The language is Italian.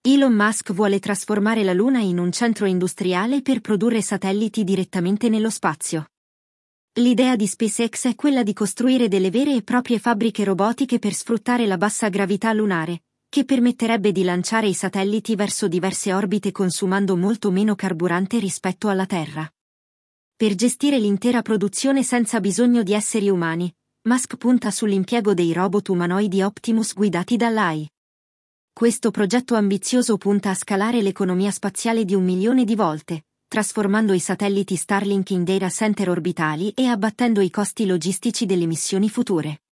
Elon Musk vuole trasformare la Luna in un centro industriale per produrre satelliti direttamente nello spazio. L'idea di SpaceX è quella di costruire delle vere e proprie fabbriche robotiche per sfruttare la bassa gravità lunare, che permetterebbe di lanciare i satelliti verso diverse orbite consumando molto meno carburante rispetto alla Terra. Per gestire l'intera produzione senza bisogno di esseri umani, Musk punta sull'impiego dei robot umanoidi Optimus guidati dall'AI. Questo progetto ambizioso punta a scalare l'economia spaziale di 1 milione di volte, trasformando i satelliti Starlink in data center orbitali e abbattendo i costi logistici delle missioni future.